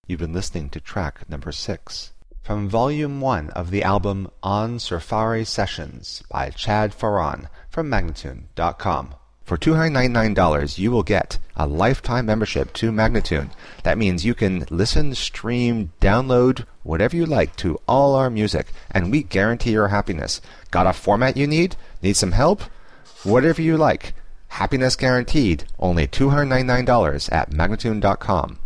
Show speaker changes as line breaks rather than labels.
You've been listening to track number 6 from Volume 1 of the album On Surfari Sessions by Chad Farran from Magnatune.com. For $299, you will get a lifetime membership to Magnatune. That means you can listen, stream, download, whatever you like to all our music, and we guarantee your happiness. Got a format you need? Need some help? Whatever you like. Happiness guaranteed. Only $299 at Magnatune.com.